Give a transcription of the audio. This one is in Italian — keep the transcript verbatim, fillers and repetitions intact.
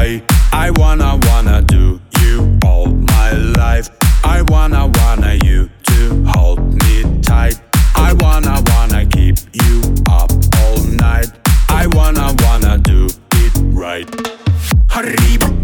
I, I wanna, wanna do you all my life. I wanna, wanna you to hold me tight. I wanna, wanna keep you up all night. I wanna, wanna do it right. Arriba.